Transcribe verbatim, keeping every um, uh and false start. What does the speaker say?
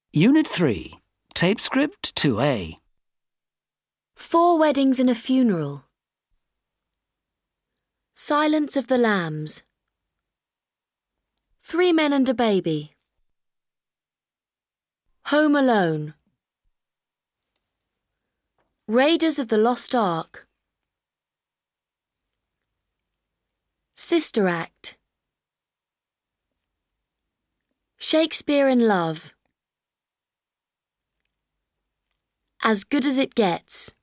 Unit three, Tape Script two A. Four Weddings and a Funeral. Silence of the Lambs. Three Men and a Baby. Home Alone. Raiders of the Lost Ark. Sister Act. Shakespeare in Love. As Good as It Gets.